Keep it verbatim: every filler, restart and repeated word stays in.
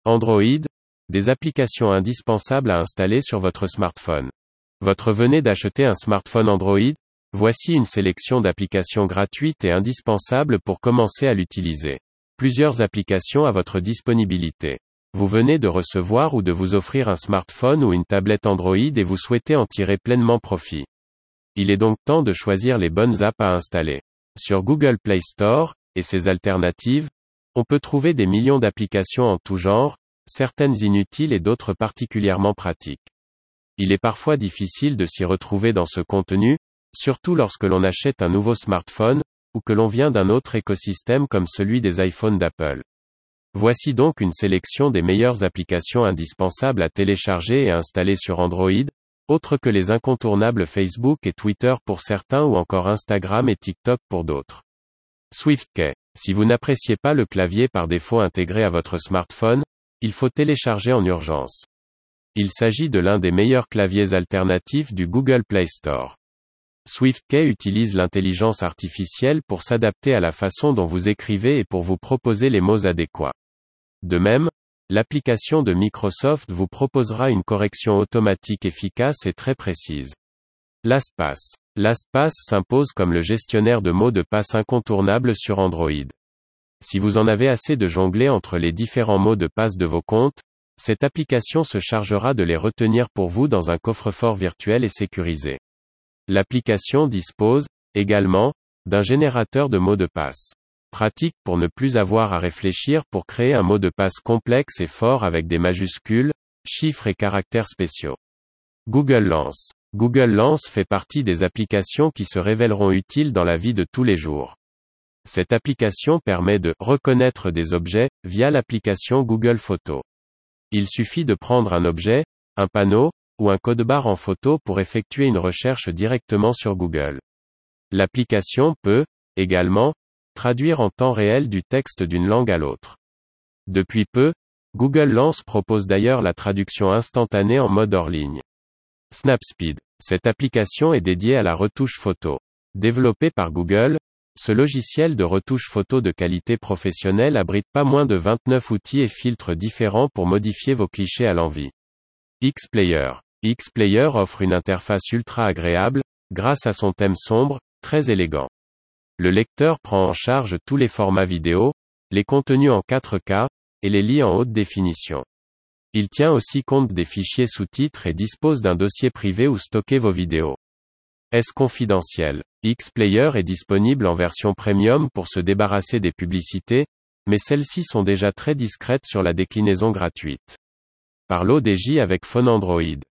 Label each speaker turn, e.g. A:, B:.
A: Android, des applications indispensables à installer sur votre smartphone. Votre venez d'acheter un smartphone Android? Voici une sélection d'applications gratuites et indispensables pour commencer à l'utiliser. Plusieurs applications à votre disponibilité. Vous venez de recevoir ou de vous offrir un smartphone ou une tablette Android et vous souhaitez en tirer pleinement profit. Il est donc temps de choisir les bonnes apps à installer. Sur Google Play Store, et ses alternatives, on peut trouver des millions d'applications en tout genre, certaines inutiles et d'autres particulièrement pratiques. Il est parfois difficile de s'y retrouver dans ce contenu, surtout lorsque l'on achète un nouveau smartphone, ou que l'on vient d'un autre écosystème comme celui des iPhones d'Apple. Voici donc une sélection des meilleures applications indispensables à télécharger et à installer sur Android, autres que les incontournables Facebook et Twitter pour certains ou encore Instagram et TikTok pour d'autres. SwiftKey. Si vous n'appréciez pas le clavier par défaut intégré à votre smartphone, il faut télécharger en urgence. Il s'agit de l'un des meilleurs claviers alternatifs du Google Play Store. SwiftKey utilise l'intelligence artificielle pour s'adapter à la façon dont vous écrivez et pour vous proposer les mots adéquats. De même, l'application de Microsoft vous proposera une correction automatique efficace et très précise. LastPass. LastPass s'impose comme le gestionnaire de mots de passe incontournable sur Android. Si vous en avez assez de jongler entre les différents mots de passe de vos comptes, cette application se chargera de les retenir pour vous dans un coffre-fort virtuel et sécurisé. L'application dispose, également, d'un générateur de mots de passe. Pratique pour ne plus avoir à réfléchir pour créer un mot de passe complexe et fort avec des majuscules, chiffres et caractères spéciaux. Google Lens. Google Lens fait partie des applications qui se révéleront utiles dans la vie de tous les jours. Cette application permet de reconnaître des objets via l'application Google Photos. Il suffit de prendre un objet, un panneau, ou un code-barre en photo pour effectuer une recherche directement sur Google. L'application peut, également, traduire en temps réel du texte d'une langue à l'autre. Depuis peu, Google Lens propose d'ailleurs la traduction instantanée en mode hors ligne. Snapseed. Cette application est dédiée à la retouche photo. Développée par Google, ce logiciel de retouche photo de qualité professionnelle abrite pas moins de vingt-neuf outils et filtres différents pour modifier vos clichés à l'envie. Xplayer. Xplayer offre une interface ultra agréable, grâce à son thème sombre, très élégant. Le lecteur prend en charge tous les formats vidéo, les contenus en quatre K, et les lit en haute définition. Il tient aussi compte des fichiers sous-titres et dispose d'un dossier privé où stocker vos vidéos. Est-ce confidentiel? Xplayer est disponible en version premium pour se débarrasser des publicités, mais celles-ci sont déjà très discrètes sur la déclinaison gratuite. Par l'O D J avec Phone Android.